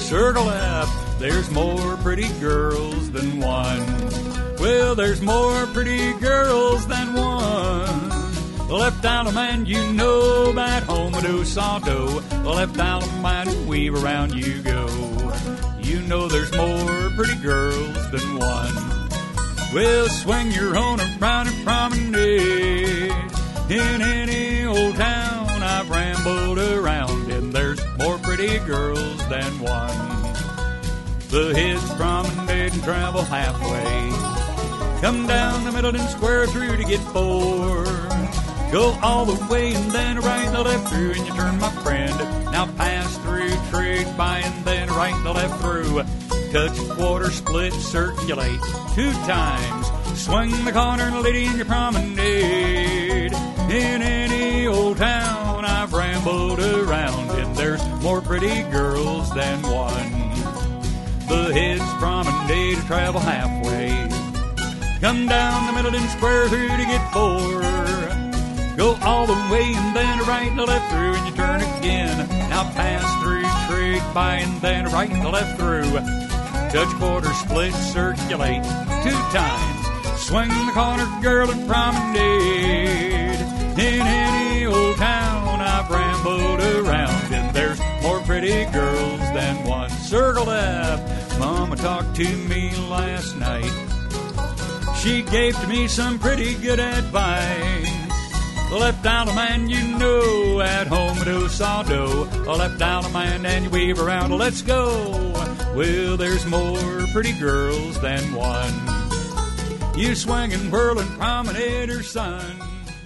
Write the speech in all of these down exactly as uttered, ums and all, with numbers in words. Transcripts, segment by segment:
circle left, there's more pretty girls than one. Well, there's more pretty girls than one. Left out a man you know, back home a do saw do. Left out a man who weave around you go. You know there's more pretty girls than one. Well, swing your own around and promenade. In any old town I've rambled around, and there's more pretty girls than one. The heads promenade and travel halfway. Come down the middle and square through to get four. Go all the way and then right and left through, and you turn, my friend. Now pass through, trade by, and then right and left through. Touch, quarter, split, circulate two times. Swing the corner, lady, in your promenade. In any old town I've rambled around, and there's more pretty girls than one. The heads promenade, travel halfway. Come down the middle and square through to get four. Go all the way and then right and left through, and you turn again. Now pass through, trade by, and then right and left through. Touch, quarter, split, circulate two times. Swing the corner, girl, and promenade. In any old town I've rambled around, and there's more pretty girls than one. Circle left, Mama talked to me last night. She gave to me some pretty good advice. Left out a man you know, at home do saw do. Left out a man and you weave around, let's go. Well, there's more pretty girls than one. You swing and whirl and promenade her son.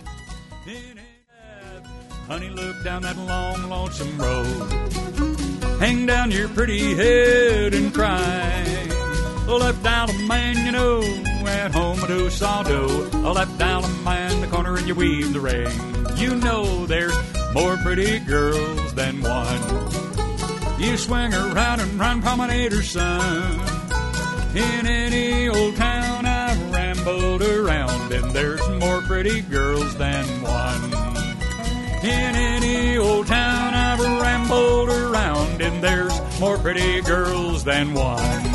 Honey, look down that long, lonesome road. Hang down your pretty head and cry. Left out a man you know, at home do saw do. Left out a man the corner and you weave the ring. You know there's more pretty girls than one. You swing around and run promenade her son. In any old town I've rambled around, and there's more pretty girls than one. In any old town I've rambled around, and there's more pretty girls than one.